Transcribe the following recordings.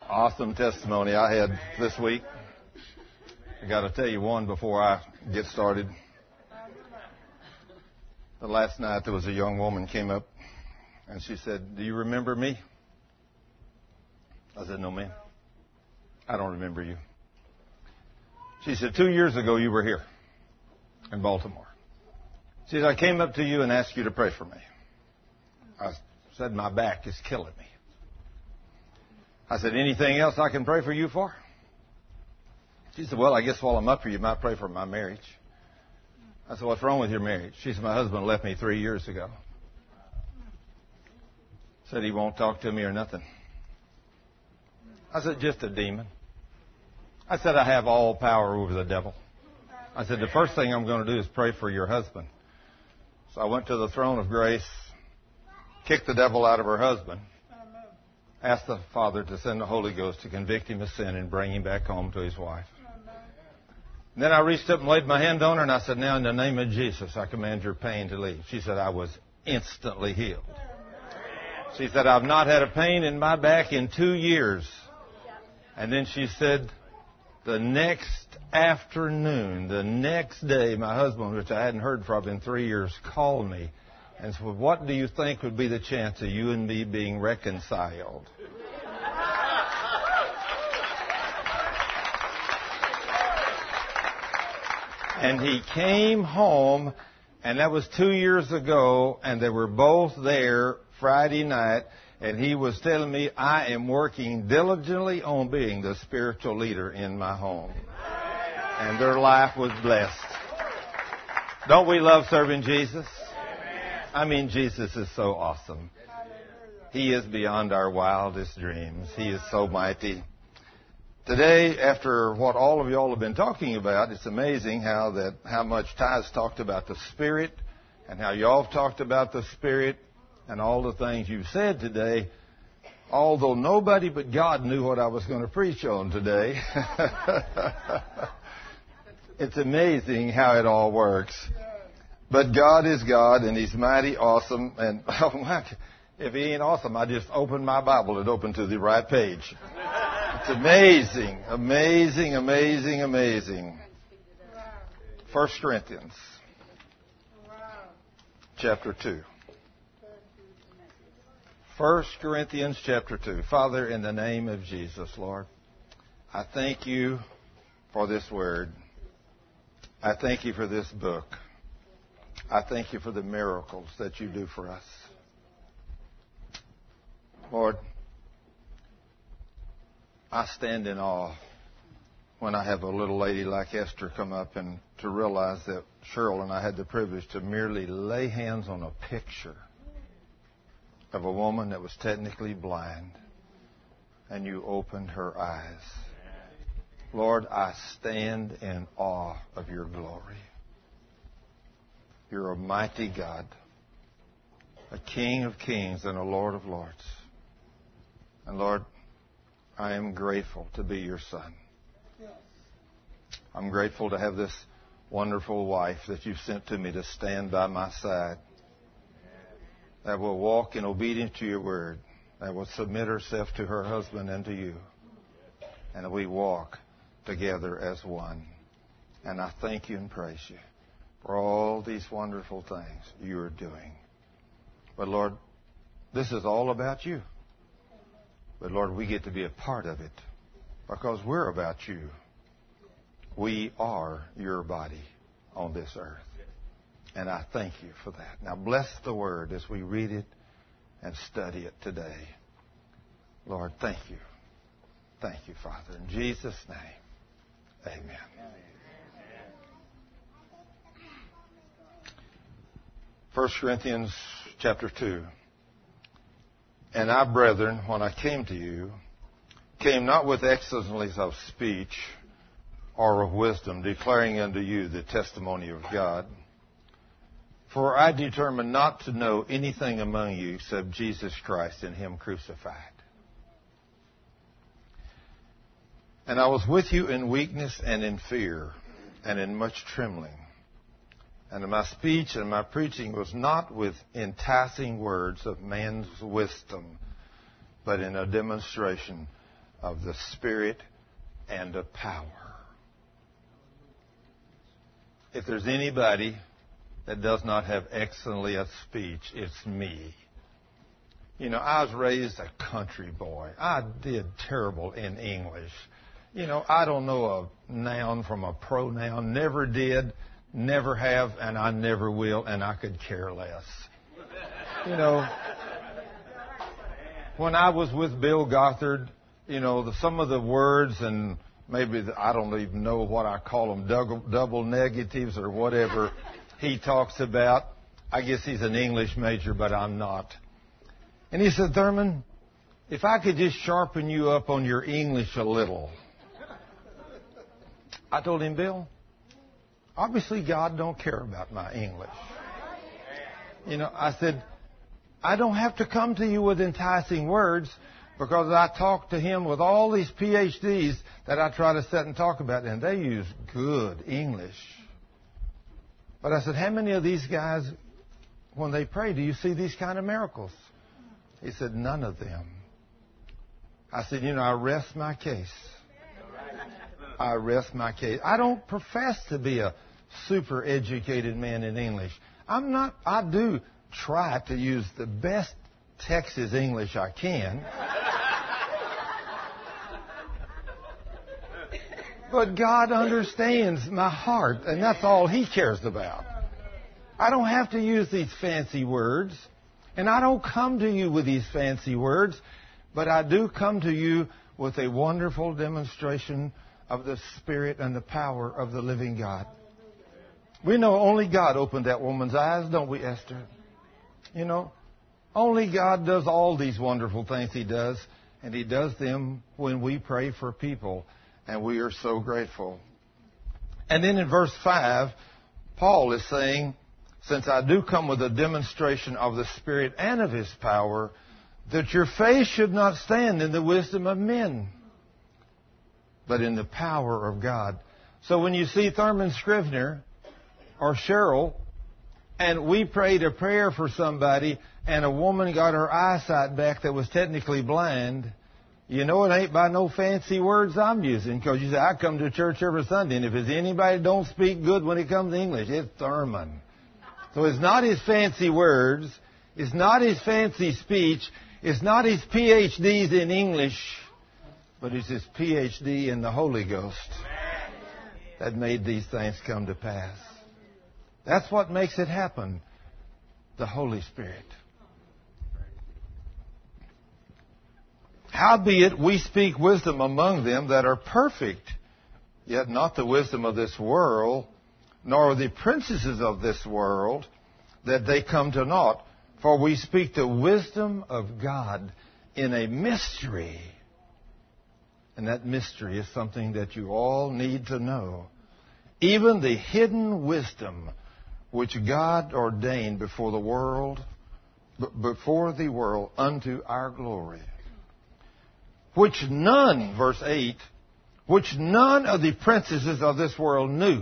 Awesome testimony I had this week. I got to tell you one before I get started. The last night there was a young woman came up and she said, "Do you remember me?" I said, "No, ma'am. I don't remember you." She said, "2 years ago you were here in Baltimore." She said, "I came up to you and asked you to pray for me." I said, "My back is killing me." I said, "Anything else I can pray for you for?" She said, "Well, I guess while I'm up here, you might pray for my marriage." I said, "What's wrong with your marriage?" She said, "My husband left me 3 years ago. Said he won't talk to me or nothing." I said, "Just a demon." I said, "I have all power over the devil." I said, "The first thing I'm going to do is pray for your husband." So I went to the throne of grace, kicked the devil out of her husband, asked the Father to send the Holy Ghost to convict him of sin and bring him back home to his wife. And then I reached up and laid my hand on her and I said, "Now in the name of Jesus, I command your pain to leave." She said, "I was instantly healed." She said, "I've not had a pain in my back in 2 years. And then she said, the next afternoon, the next day, my husband, which I hadn't heard from in 3 years, called me and said, "What do you think would be the chance of you and me being reconciled?" And he came home, and that was 2 years ago, and they were both there Friday night, and he was telling me, "I am working diligently on being the spiritual leader in my home." And their life was blessed. Don't we love serving Jesus? I mean, Jesus is so awesome. He is beyond our wildest dreams. He is so mighty. Today, after what all of y'all have been talking about, it's amazing how much Ty's talked about the Spirit and how y'all have talked about the Spirit and all the things you've said today. Although nobody but God knew what I was going to preach on today. It's amazing how it all works. But God is God, and He's mighty awesome. And if He ain't awesome, I just opened my Bible and opened to the right page. It's amazing, amazing, amazing, amazing. 1 Corinthians chapter 2. 1 Corinthians chapter 2. Father, in the name of Jesus, Lord, I thank you for this word. I thank you for this book. I thank you for the miracles that you do for us. Lord, I stand in awe when I have a little lady like Esther come up and to realize that Cheryl and I had the privilege to merely lay hands on a picture of a woman that was technically blind, and you opened her eyes. Lord, I stand in awe of your glory. You're a mighty God, a King of kings and a Lord of lords. And Lord, I am grateful to be your son. I'm grateful to have this wonderful wife that you've sent to me to stand by my side, that will walk in obedience to your word, that will submit herself to her husband and to you, and that we walk together as one. And I thank you and praise you for all these wonderful things you are doing. But Lord, this is all about you. But Lord, we get to be a part of it because we're about you. We are your body on this earth. And I thank you for that. Now bless the word as we read it and study it today. Lord, thank you. Thank you, Father. In Jesus' name, amen. 1 Corinthians chapter 2. And I, brethren, when I came to you, came not with excellencies of speech or of wisdom, declaring unto you the testimony of God. For I determined not to know anything among you except Jesus Christ and Him crucified. And I was with you in weakness and in fear and in much trembling. And my speech and my preaching was not with enticing words of man's wisdom, but in a demonstration of the Spirit and of power. If there's anybody that does not have excellently a speech, it's me. You know, I was raised a country boy. I did terrible in English. You know, I don't know a noun from a pronoun. Never did, never have, and I never will, and I could care less. You know, when I was with Bill Gothard, you know, some of the words and maybe I don't even know what I call them, double negatives or whatever he talks about. I guess he's an English major, but I'm not. And he said, Thurman, if I could just sharpen you up on your English a little. I told him, Bill, obviously God don't care about my English. You know, I said, I don't have to come to you with enticing words because I talk to him with all these PhDs that I try to sit and talk about, and they use good English. But I said, how many of these guys, when they pray, do you see these kind of miracles? He said, none of them. I said, you know, I rest my case. I rest my case. I don't profess to be a super educated man in English. I'm not. I do try to use the best Texas English I can. But God understands my heart, and that's all He cares about. I don't have to use these fancy words, and I don't come to you with these fancy words, but I do come to you with a wonderful demonstration of the Spirit and the power of the living God. We know only God opened that woman's eyes, don't we, Esther? You know, only God does all these wonderful things He does, and He does them when we pray for people, and we are so grateful. And then in verse 5, Paul is saying, since I do come with a demonstration of the Spirit and of His power, that your faith should not stand in the wisdom of men, but in the power of God. So when you see Thurman Scrivener or Cheryl, and we prayed a prayer for somebody, and a woman got her eyesight back that was technically blind, you know it ain't by no fancy words I'm using, because you say, I come to church every Sunday, and if there's anybody that don't speak good when it comes to English, it's Thurman. So it's not his fancy words, it's not his fancy speech, it's not his PhDs in English, but it's his PhD in the Holy Ghost that made these things come to pass. That's what makes it happen, the Holy Spirit. Howbeit we speak wisdom among them that are perfect, yet not the wisdom of this world, nor the princesses of this world, that they come to naught. For we speak the wisdom of God in a mystery. And that mystery is something that you all need to know. Even the hidden wisdom which God ordained before the world unto our glory. Which none, verse 8, which none of the princesses of this world knew.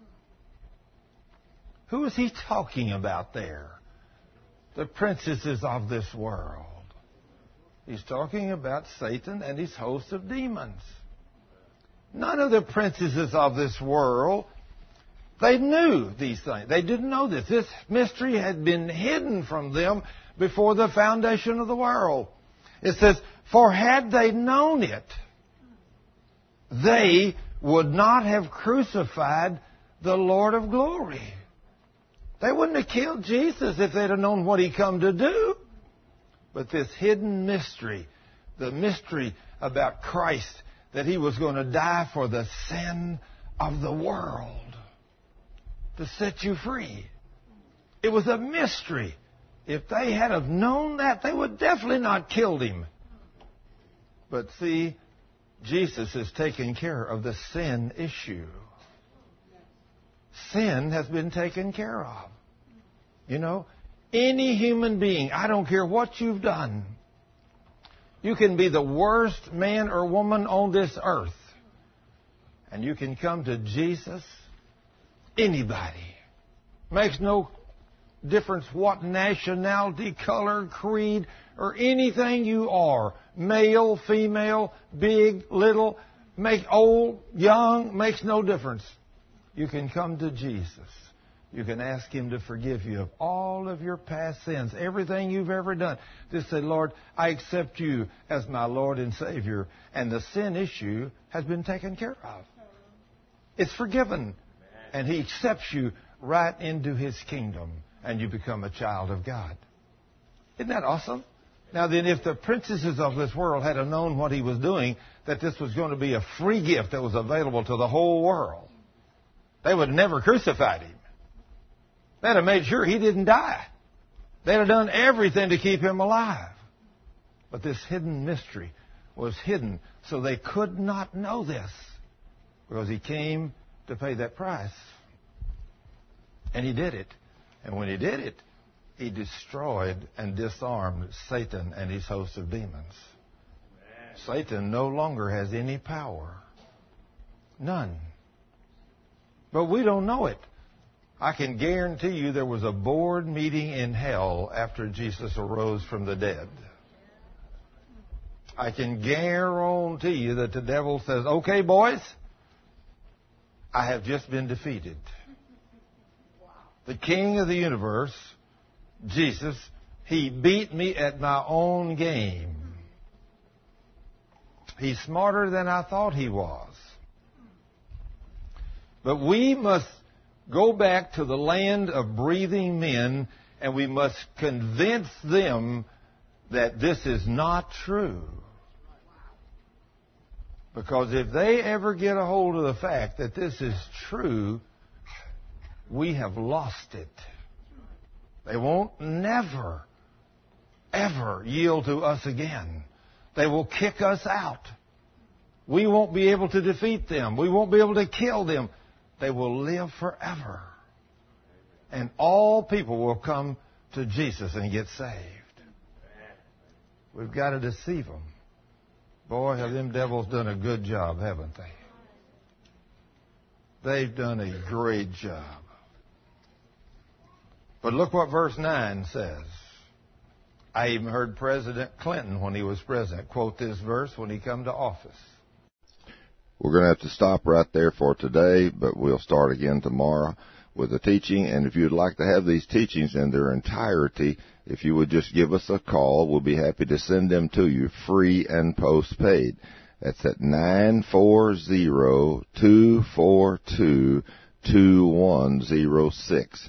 Who is he talking about there? The princesses of this world. He's talking about Satan and his host of demons. None of the princesses of this world, they knew these things. They didn't know this. This mystery had been hidden from them before the foundation of the world. It says, for had they known it, they would not have crucified the Lord of glory. They wouldn't have killed Jesus if they'd have known what He come to do. But this hidden mystery, the mystery about Christ, that He was going to die for the sin of the world to set you free. It was a mystery. If they had have known that, they would definitely not killed Him. But see, Jesus has taken care of the sin issue. Sin has been taken care of. You know, any human being, I don't care what you've done, you can be the worst man or woman on this earth, and you can come to Jesus, anybody. Makes no difference what nationality, color, creed, or anything you are. Male, female, big, little, old, young, makes no difference. You can come to Jesus. You can ask Him to forgive you of all of your past sins, everything you've ever done. Just say, Lord, I accept you as my Lord and Savior. And the sin issue has been taken care of. It's forgiven. And He accepts you right into His kingdom. And you become a child of God. Isn't that awesome? Now then, if the princesses of this world had known what He was doing, that this was going to be a free gift that was available to the whole world, they would have never crucified Him. They'd have made sure He didn't die. They'd have done everything to keep Him alive. But this hidden mystery was hidden, so they could not know this, because He came to pay that price. And He did it. And when He did it, He destroyed and disarmed Satan and his host of demons. Satan no longer has any power. None. But we don't know it. I can guarantee you there was a board meeting in hell after Jesus arose from the dead. I can guarantee you that the devil says, okay, boys, I have just been defeated. The King of the universe, Jesus, He beat me at my own game. He's smarter than I thought He was. But we must go back to the land of breathing men, and we must convince them that this is not true. Because if they ever get a hold of the fact that this is true, we have lost it. They won't never, ever yield to us again. They will kick us out. We won't be able to defeat them. We won't be able to kill them. They will live forever. And all people will come to Jesus and get saved. We've got to deceive them. Boy, have them devils done a good job, haven't they? They've done a great job. But look what verse 9 says. I even heard President Clinton, when he was president, quote this verse when he come to office. We're going to have to stop right there for today, but we'll start again tomorrow with the teaching. And if you'd like to have these teachings in their entirety, if you would just give us a call, we'll be happy to send them to you free and postpaid. That's at 940-242-2106.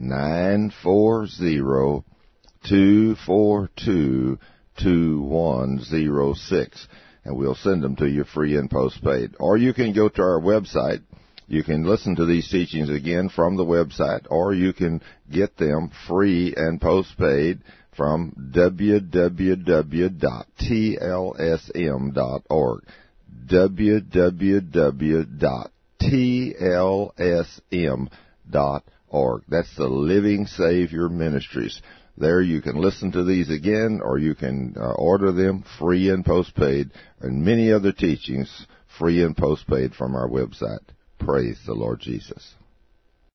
940-242-2106. And we'll send them to you free and postpaid. Or you can go to our website. You can listen to these teachings again from the website, or you can get them free and postpaid from www.tlsm.org. www.tlsm.org. That's the Living Savior Ministries. There you can listen to these again, or you can order them free and postpaid, and many other teachings free and postpaid from our website. Praise the Lord Jesus.